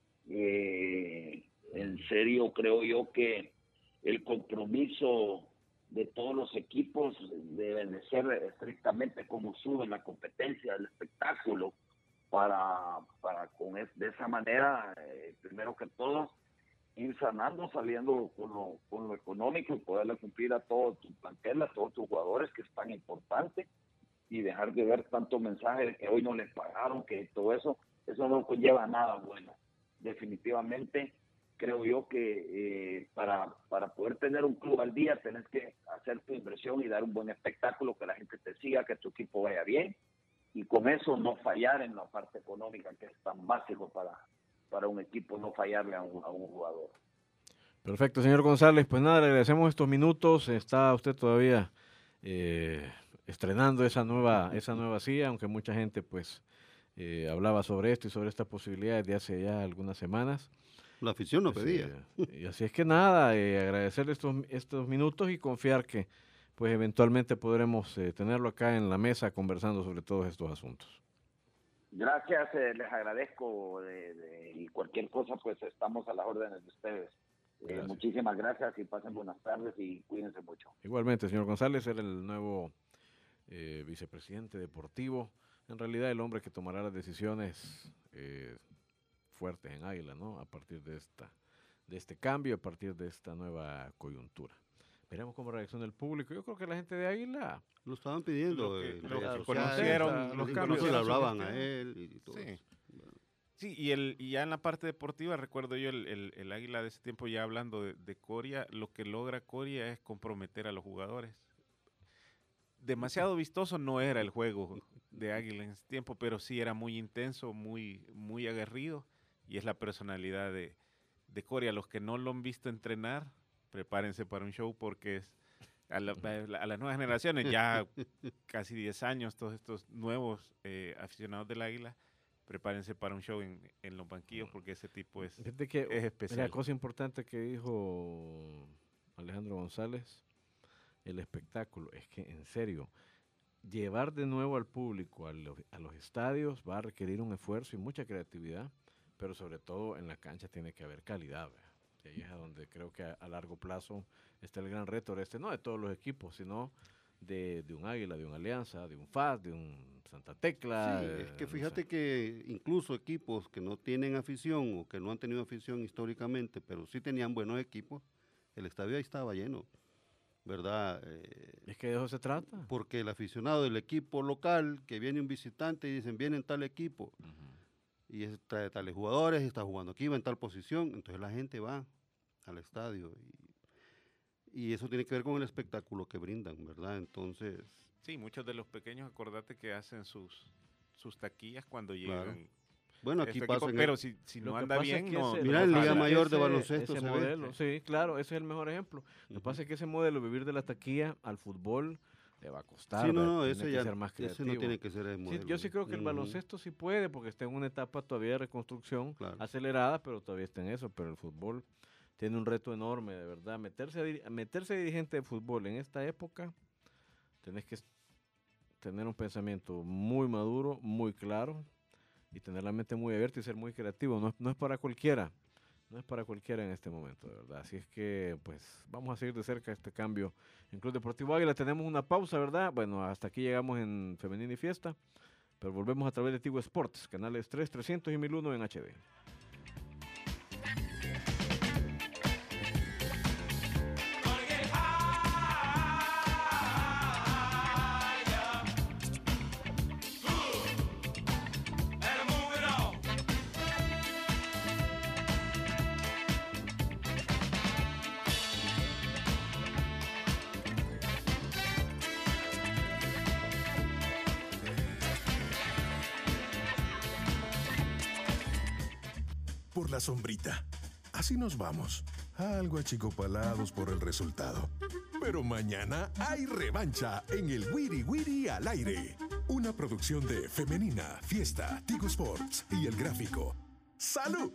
En serio, creo yo que el compromiso de todos los equipos deben de ser estrictamente como suben la competencia, el espectáculo, para de esa manera, primero que todo, ir sanando, saliendo con lo económico y poderle cumplir a todo tu plantel, a todos tus jugadores, que es tan importante, y dejar de ver tanto mensaje de que hoy no les pagaron, que todo eso no conlleva nada bueno. Definitivamente creo yo que para poder tener un club al día tenés que hacer tu inversión y dar un buen espectáculo, que la gente te siga, que tu equipo vaya bien, y con eso no fallar en la parte económica, que es tan básico para un equipo, no fallarle a un jugador. Perfecto, señor González. Pues nada, le agradecemos estos minutos. Está usted todavía estrenando esa nueva silla, aunque mucha gente pues hablaba sobre esto y sobre estas posibilidades de hace ya algunas semanas. La afición no pedía. Y así es que nada, agradecerle estos minutos y confiar que pues eventualmente podremos tenerlo acá en la mesa conversando sobre todos estos asuntos. Gracias, les agradezco y cualquier cosa pues estamos a las órdenes de ustedes. Muchísimas gracias y pasen buenas tardes y cuídense mucho. Igualmente, señor González, era el nuevo vicepresidente deportivo, en realidad el hombre que tomará las decisiones fuertes en Águila, ¿no? A partir de este cambio, a partir de esta nueva coyuntura. Veremos cómo reacciona el público. Yo creo que la gente de Águila lo estaban pidiendo. Lo conocieron, los cambios le hablaban a él y todo. Sí. Sí, y ya en la parte deportiva, recuerdo yo el Águila de ese tiempo ya hablando de Coria, lo que logra Coria es comprometer a los jugadores. Demasiado vistoso no era el juego de Águila en ese tiempo, pero sí era muy intenso, muy, muy aguerrido, y es la personalidad de Coria. Los que no lo han visto entrenar, prepárense para un show porque es a las nuevas generaciones, ya casi 10 años, todos estos nuevos aficionados del Águila, prepárense para un show en los banquillos porque ese tipo es especial. La cosa importante que dijo Alejandro González, el espectáculo, es que en serio, llevar de nuevo al público a los estadios va a requerir un esfuerzo y mucha creatividad, pero sobre todo en la cancha tiene que haber calidad, ¿verdad? Y ahí es a donde creo que a largo plazo está el gran reto no de todos los equipos, sino de un Águila, de un Alianza, de un FAS, de un Santa Tecla. Sí, es que fíjate que incluso equipos que no tienen afición o que no han tenido afición históricamente, pero sí tenían buenos equipos, el estadio ahí estaba lleno, ¿verdad? Es que de eso se trata. Porque el aficionado del equipo local, que viene un visitante y dicen, viene en tal equipo, y trae tales jugadores, está jugando aquí, va en tal posición, entonces la gente va al estadio y eso tiene que ver con el espectáculo que brindan, ¿verdad? Entonces... Sí, muchos de los pequeños, acordate que hacen sus taquillas cuando llegan. Claro. Bueno, aquí pasa... Pero si no anda bien, no... Mira, en Liga Mayor de baloncesto ese modelo, sí, claro, ese es el mejor ejemplo. Lo que pasa es que ese modelo, vivir de la taquilla al fútbol, le va a costar. Sí, no, ese ya, ser más creativo. Ese no tiene que ser el modelo. Sí, yo sí creo que el baloncesto sí puede, porque está en una etapa todavía de reconstrucción acelerada, pero todavía está en eso, pero el fútbol tiene un reto enorme, de verdad. Meterse dirigente de fútbol en esta época, tenés que tener un pensamiento muy maduro, muy claro, y tener la mente muy abierta y ser muy creativo. No es para cualquiera, no es para cualquiera en este momento, de verdad. Así es que, pues, vamos a seguir de cerca este cambio en Club Deportivo Águila. Tenemos una pausa, ¿verdad? Bueno, hasta aquí llegamos en Femenina y Fiesta, pero volvemos a través de Tigo Sports, canales 3, 300 y 1001 en HD. Por la sombrita. Así nos vamos. Algo achicopalados por el resultado. Pero mañana hay revancha en el Wiri Wiri al aire. Una producción de Femenina, Fiesta, Tigo Sports y El Gráfico. ¡Salud!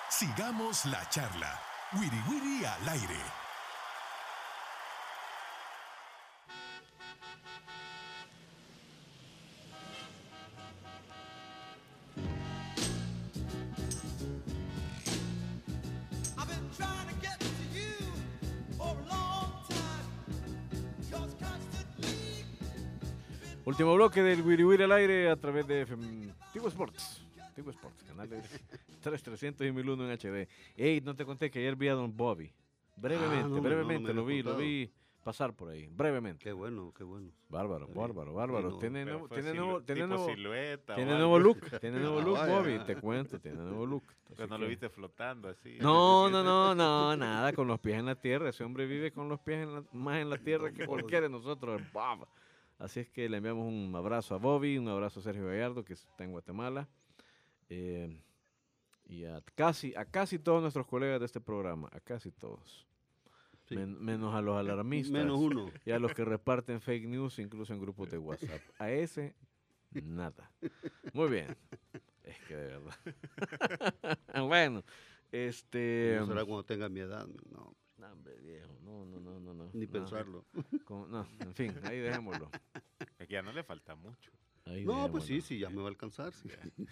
Sigamos la charla. Wiri Wiri al aire. Último bloque del Wiri Wiri al aire a través de Tigo Sports. Tigo Sports, canales 3300 y 1001 en HD. Ey, no te conté que ayer vi a Don Bobby. Brevemente, lo vi pasar por ahí, brevemente. Qué bueno, qué bueno. Bárbaro. No, Tiene nuevo silueta, look, Bobby, te cuento, tiene nuevo look. Pero no lo viste flotando así. No, nada, con los pies en la tierra. Ese hombre vive con los pies más en la tierra que cualquiera de nosotros. Bob. Así es que le enviamos un abrazo a Bobby, un abrazo a Sergio Gallardo, que está en Guatemala, y a casi todos nuestros colegas de este programa, a casi todos. Sí. Menos a los alarmistas. Menos uno. Y a los que reparten fake news, incluso en grupos de WhatsApp. A ese, nada. Muy bien. Es que de verdad. Bueno, No será cuando tenga mi edad, no. No, hombre, viejo, no. Ni pensarlo. No, en fin, ahí dejémoslo. Es que ya no le falta mucho. Pues sí, ya me va a alcanzar. Sí.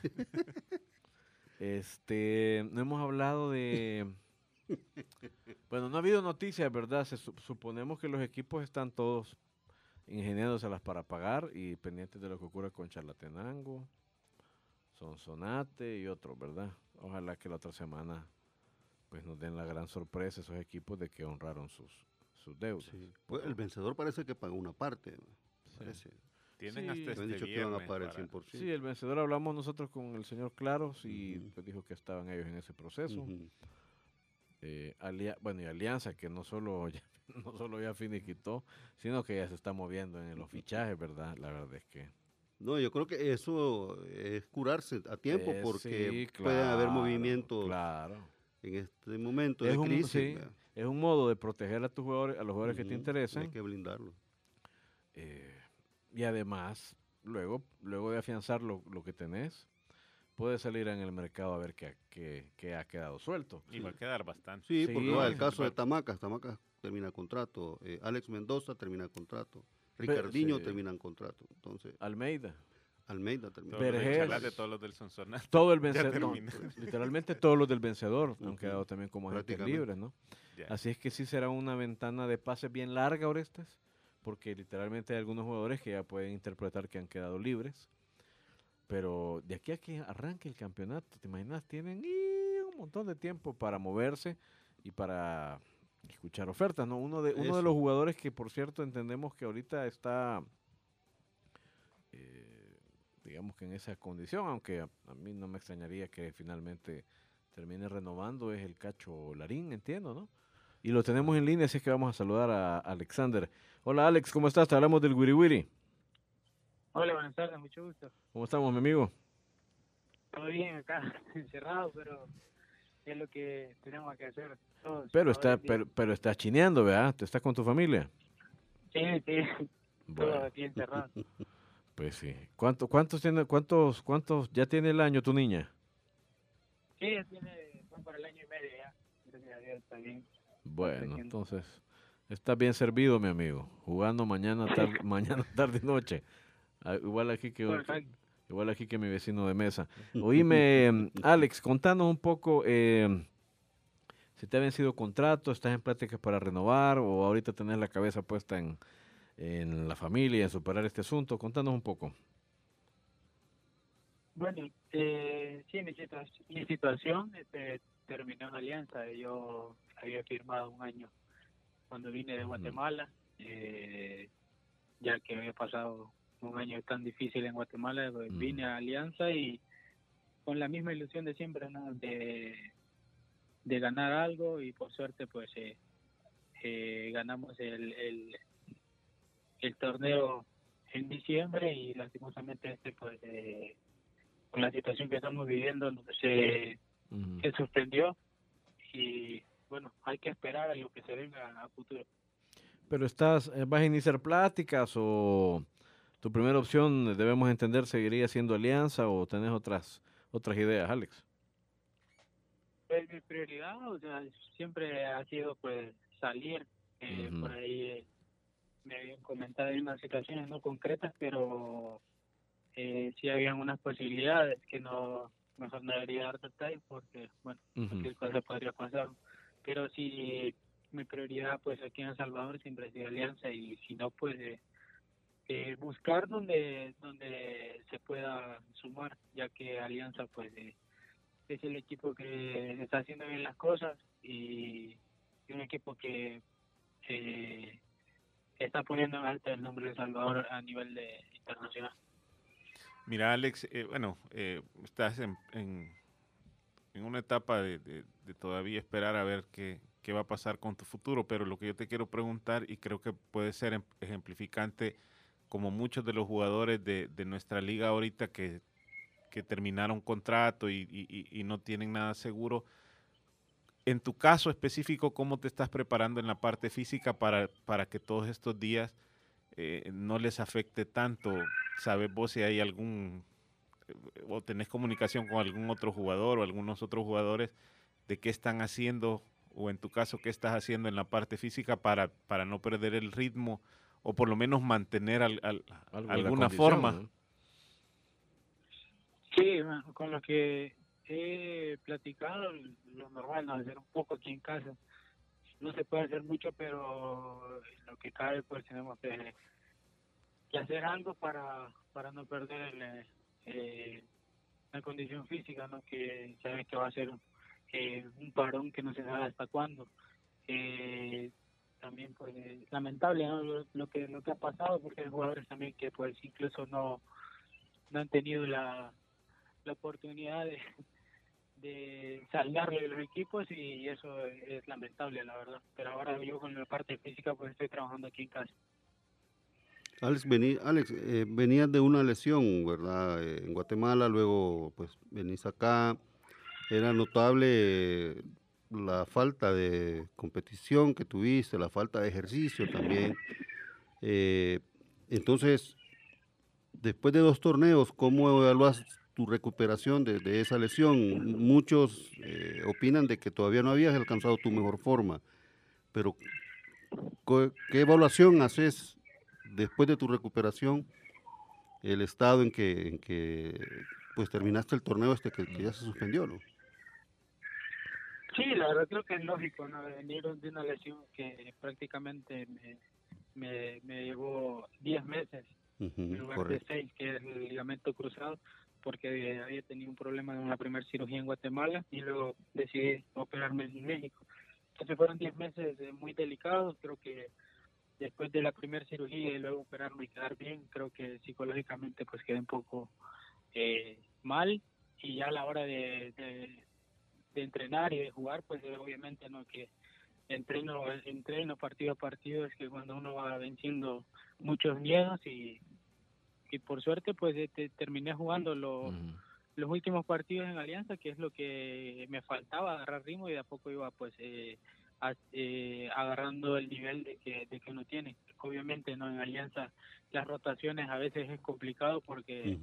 No hemos hablado de... Bueno, no ha habido noticias, ¿verdad? Suponemos que los equipos están todos ingeniándoselas para pagar y pendientes de lo que ocurre con Chalatenango, Sonsonate y otros, ¿verdad? Ojalá que la otra semana pues nos den la gran sorpresa esos equipos de que honraron sus deudas. Sí. Pues el vencedor parece que pagó una parte. Sí. Tienen hasta este dicho que iban a pagar el 100%. Sí, el vencedor hablamos nosotros con el señor Claros y pues dijo que estaban ellos en ese proceso. Y Alianza, que no solo ya finiquitó, sino que ya se está moviendo en los fichajes, ¿verdad? La verdad es que... No, yo creo que eso es curarse a tiempo porque sí, pueden haber movimientos en este momento de crisis. Es un modo de proteger a tus jugadores, a los jugadores que te interesan. Hay que blindarlo. Y además, luego de afianzar lo que tenés, puedes salir en el mercado a ver qué ha quedado suelto. Y va a quedar bastante. Sí, porque va el caso de Tamacas termina contrato, Alex Mendoza termina contrato, Ricardinho termina en contrato. Entonces, Almeida termina. De todos los del Sonsonate. Todo el vencedor. Literalmente todos los del vencedor han quedado también como agentes libres, ¿no? Yeah. Así es que sí será una ventana de pase bien larga, Orestes, porque literalmente hay algunos jugadores que ya pueden interpretar que han quedado libres. Pero de aquí a que arranque el campeonato, ¿te imaginas? Tienen un montón de tiempo para moverse y para escuchar ofertas, ¿no? Uno de los jugadores que, por cierto, entendemos que ahorita está, digamos que en esa condición, aunque a mí no me extrañaría que finalmente termine renovando, es el Cacho Larín, entiendo, ¿no? Y lo tenemos en línea, así es que vamos a saludar a Alexander. Hola, Alex, ¿cómo estás? Te hablamos del Wiri Wiri. Hola, buenas tardes, mucho gusto. ¿Cómo estamos, mi amigo? Todo bien acá, encerrado, pero es lo que tenemos que hacer todos. Pero estás chineando, ¿verdad? ¿Te estás con tu familia? Sí, bueno. Todo aquí encerrado. Pues sí. ¿Cuántos ya tiene el año tu niña? Sí, van para el año y medio ya. Gracias a Dios, está bien. Bueno, entonces, estás bien servido, mi amigo. Jugando mañana, tarde y noche. Igual aquí que mi vecino de mesa. Oíme, Alex, contanos un poco si te ha vencido contrato, estás en pláticas para renovar o ahorita tenés la cabeza puesta en la familia y en superar este asunto. Contanos un poco. Bueno, sí, mi situación terminó en Alianza. Yo había firmado un año cuando vine de Guatemala, ya que había pasado un año tan difícil en Guatemala, pues vine a Alianza y con la misma ilusión de siempre, ¿no? De ganar algo y por suerte pues ganamos el torneo en diciembre y lastimosamente pues con la situación que estamos viviendo se suspendió y bueno, hay que esperar a lo que se venga a futuro. Pero vas a iniciar pláticas o tu primera opción, debemos entender, seguiría siendo Alianza o tenés otras ideas, Alex? Pues mi prioridad, o sea, siempre ha sido pues salir. Por ahí me habían comentado en unas situaciones no concretas, pero sí habían unas posibilidades que no, mejor no debería dar detalles porque, bueno, cualquier cosa podría pasar. Pero sí, mi prioridad pues aquí en El Salvador siempre ha sido Alianza, y si no, pues buscar donde se pueda sumar, ya que Alianza pues es el equipo que está haciendo bien las cosas, y un equipo que está poniendo en alto el nombre de El Salvador a nivel internacional. Mira, Alex, estás en una etapa de todavía esperar a ver qué va a pasar con tu futuro, pero lo que yo te quiero preguntar, y creo que puede ser ejemplificante, como muchos de los jugadores de nuestra liga ahorita que terminaron contrato y no tienen nada seguro, en tu caso específico, ¿cómo te estás preparando en la parte física para que todos estos días no les afecte tanto? ¿Sabes vos si hay o tenés comunicación con algún otro jugador o algunos otros jugadores de qué están haciendo, o en tu caso, qué estás haciendo en la parte física para no perder el ritmo, o por lo menos mantener alguna forma? ¿No? Sí, con lo que he platicado, lo normal, ¿no? Hacer un poco aquí en casa. No se puede hacer mucho, pero en lo que cabe, pues tenemos que hacer algo para no perder la condición física, ¿no? Que sabes que va a ser un parón que no se sabe hasta cuándo. También pues lamentable, ¿no? lo que ha pasado, porque hay jugadores también que pues incluso no han tenido la oportunidad de saldarle de los equipos, y eso es lamentable, la verdad. Pero ahora yo con la parte física pues estoy trabajando aquí en casa. Alex, venías de una lesión, ¿verdad? En Guatemala, luego pues venís acá. Era notable la falta de competición que tuviste, la falta de ejercicio también. Entonces, después de 2 torneos, ¿cómo evaluas tu recuperación de esa lesión? Muchos opinan de que todavía no habías alcanzado tu mejor forma, pero ¿qué evaluación haces después de tu recuperación, el estado en que pues terminaste el torneo que ya se suspendió, ¿no? Sí, la verdad creo que es lógico, ¿no? Venir de una lesión que prácticamente me llevó 10 meses en lugar correcto. de 6, que es el ligamento cruzado, porque había tenido un problema en la primera cirugía en Guatemala y luego decidí operarme en México. Entonces fueron 10 meses muy delicados. Creo que después de la primera cirugía y luego operarme y quedar bien, creo que psicológicamente pues quedé un poco mal, y ya a la hora de entrenar y de jugar, pues obviamente no, que entreno partido a partido, es que cuando uno va venciendo muchos miedos, y por suerte pues terminé jugando los últimos partidos en Alianza, que es lo que me faltaba, agarrar ritmo, y de a poco iba pues agarrando el nivel de que uno tiene. Obviamente no, en Alianza las rotaciones a veces es complicado porque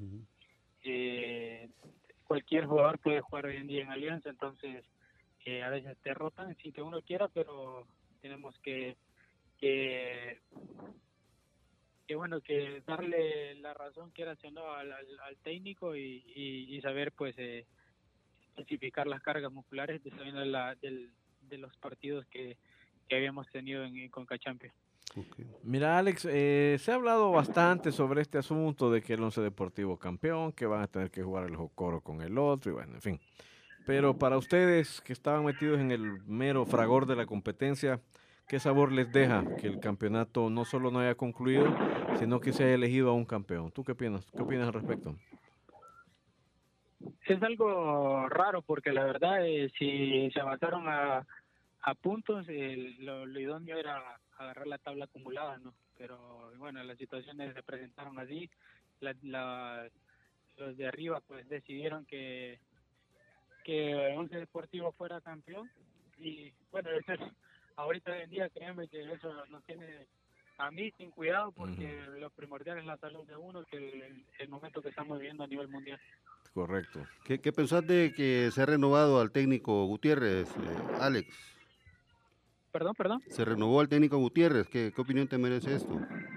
cualquier jugador puede jugar hoy en día en Alianza, entonces a veces te rotan sin que uno quiera, pero tenemos que bueno, que darle la razón, quieras o no, al técnico, y saber pues especificar las cargas musculares dependiendo de los partidos que habíamos tenido en Conca Champions. Okay. Mira, Alex, se ha hablado bastante sobre este asunto de que el Once Deportivo campeón, que van a tener que jugar el Jocoro con el otro, y bueno, en fin. Pero para ustedes que estaban metidos en el mero fragor de la competencia, ¿qué sabor les deja que el campeonato no solo no haya concluido, sino que se haya elegido a un campeón? ¿Tú qué opinas? ¿Qué opinas al respecto? Es algo raro, porque la verdad si se avanzaron a puntos, lo idóneo era agarrar la tabla acumulada, ¿no? Pero bueno, las situaciones se presentaron así, los de arriba pues decidieron que Once Deportivo fuera campeón, y bueno, eso es, ahorita hoy en día créanme que eso nos tiene a mí sin cuidado, porque lo primordial es la salud de uno, que el momento que estamos viviendo a nivel mundial. correcto. ¿Qué pensás de que se ha renovado al técnico Gutiérrez, Alex? Perdón. Se renovó al técnico Gutiérrez. ¿Qué opinión te merece esto?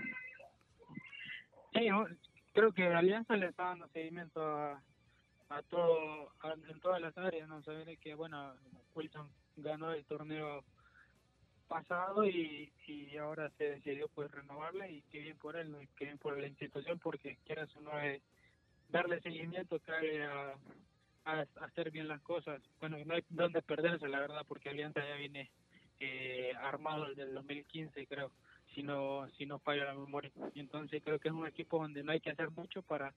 Sí, creo que Alianza le está dando seguimiento a todo, en todas las áreas, ¿no? Saber que, bueno, Wilson ganó el torneo pasado y ahora se decidió pues renovarle, y qué bien por él, ¿no? Qué bien por la institución, porque quieras o no darle seguimiento, cae a hacer bien las cosas. Bueno, no hay dónde perderse, la verdad, porque Alianza ya viene armado desde el 2015, creo, si no falla la memoria. Y entonces creo que es un equipo donde no hay que hacer mucho para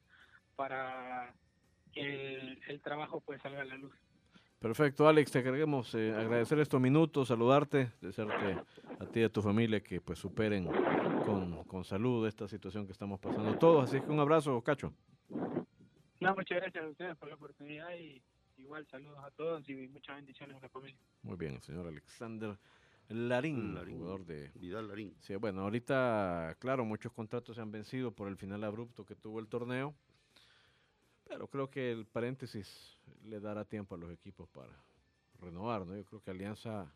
que el trabajo pues salga a la luz. Perfecto, Alex, te queremos agradecer estos minutos, saludarte, desearte a ti y a tu familia que pues superen con salud esta situación que estamos pasando todos. Así que un abrazo, Cacho. No, muchas gracias a ustedes por la oportunidad, y igual saludos a todos y muchas bendiciones a la familia. Muy bien, el señor Alexander Larín, jugador de Vidal Larín. Sí, bueno, ahorita, claro, muchos contratos se han vencido por el final abrupto que tuvo el torneo, pero creo que el paréntesis le dará tiempo a los equipos para renovar, ¿no? Yo creo que Alianza,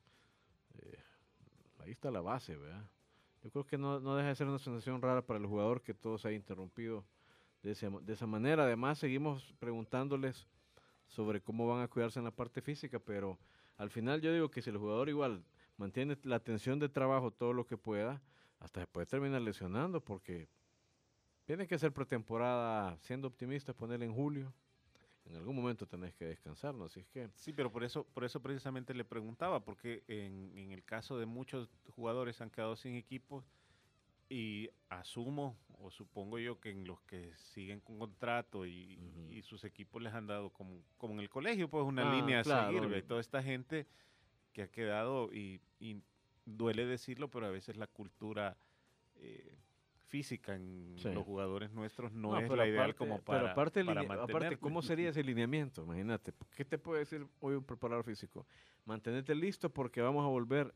ahí está la base, ¿verdad? Yo creo que no deja de ser una sensación rara para el jugador que todo se haya interrumpido de esa manera. Además, seguimos preguntándoles sobre cómo van a cuidarse en la parte física, pero al final yo digo que si el jugador igual mantiene la atención de trabajo todo lo que pueda, hasta se puede terminar lesionando, porque tiene que ser pretemporada, siendo optimista, ponerle en julio. En algún momento tenés que descansar, ¿no? Así es que... Sí, pero por eso precisamente le preguntaba, porque en el caso de muchos jugadores han quedado sin equipos, y asumo o supongo yo que en los que siguen con contrato y sus equipos les han dado como en el colegio, pues una línea a seguir, ¿ve? Toda esta gente que ha quedado, y duele decirlo, pero a veces la cultura física en los jugadores nuestros no es la ideal como para aparte, ¿cómo sería ese lineamiento? Imagínate, ¿qué te puede decir hoy un preparador físico? Mantenete listo porque vamos a volver.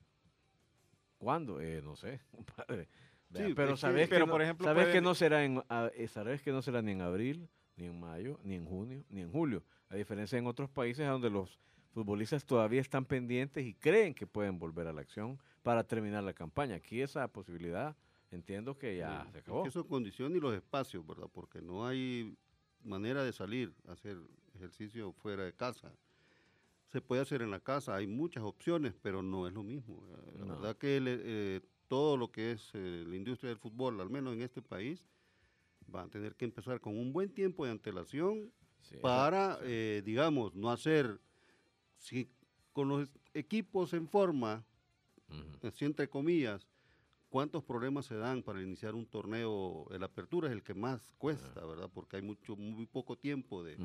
¿Cuándo? No sé, compadre. Sí, pero sabes que, por ejemplo, sabes que no será sabes que no será ni en abril, ni en mayo, ni en junio, ni en julio. A diferencia en otros países donde los futbolistas todavía están pendientes y creen que pueden volver a la acción para terminar la campaña. Aquí esa posibilidad, entiendo que ya se acabó. Es que eso condiciona y los espacios, ¿verdad? Porque no hay manera de salir a hacer ejercicio fuera de casa. Se puede hacer en la casa, hay muchas opciones, pero no es lo mismo. La verdad que todo lo que es la industria del fútbol, al menos en este país, va a tener que empezar con un buen tiempo de antelación para, digamos, no hacer, si con los equipos en forma, así entre comillas, cuántos problemas se dan para iniciar un torneo. La apertura es el que más cuesta, ¿verdad? Porque hay muy poco tiempo de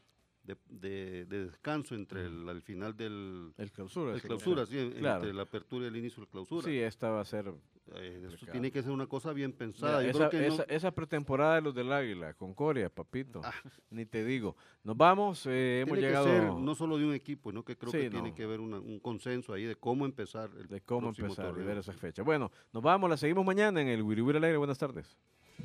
descanso entre el final del... El clausura. Claro. Entre la apertura y el inicio del clausura. Sí, esta va a ser... Esto tiene que ser una cosa bien pensada. Mira, esa pretemporada de los del Águila, Concordia, papito, ni te digo. Nos vamos, hemos llegado... Tiene que ser no solo de un equipo, ¿no? Que creo que tiene que haber un consenso ahí de cómo empezar y ver esa fecha. Bueno, nos vamos, la seguimos mañana en el Wiri Wiri al aire. Buenas tardes.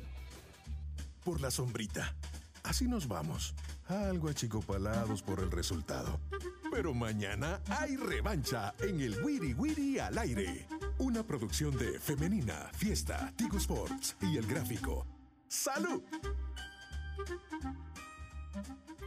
Por la sombrita. Así nos vamos, algo achicopalados por el resultado. Pero mañana hay revancha en el Wiri Wiri al aire. Una producción de Femenina, Fiesta, Tigo Sports y El Gráfico. ¡Salud!